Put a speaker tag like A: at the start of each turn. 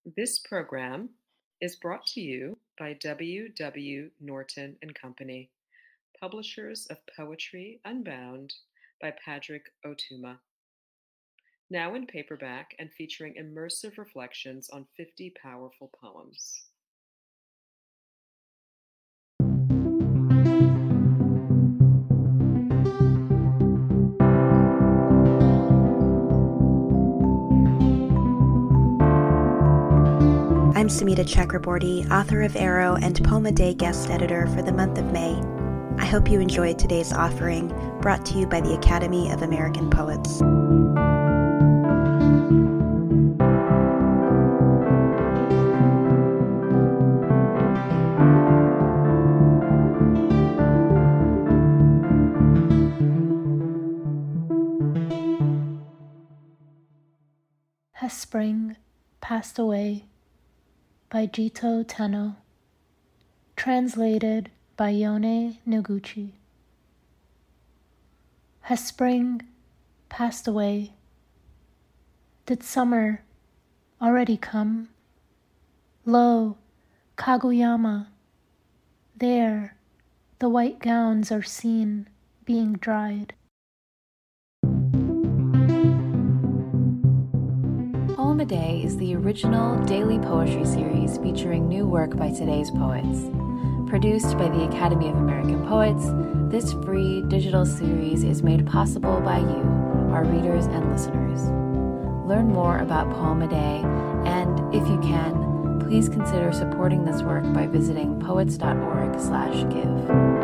A: This program is brought to you by W. W. Norton and Company, publishers of Poetry Unbound by Padraig Ó Tuama. Now in paperback and featuring immersive reflections on 50 powerful poems.
B: I'm Sumita Chakraborty, author of Arrow and Poem a Day guest editor for the month of May. I hope you enjoyed today's offering, brought to you by the Academy of American Poets.
C: Has Spring Passed Away by Jito Tenno, translated by Yone Noguchi. Has spring passed away? Did summer already come? Lo, Kagoyama, there the white gowns are seen being dried.
D: Poem a Day is the original daily poetry series featuring new work by today's poets. Produced by the Academy of American Poets, this free digital series is made possible by you, our readers and listeners. Learn more about Poem a Day, and if you can, please consider supporting this work by visiting poets.org/give.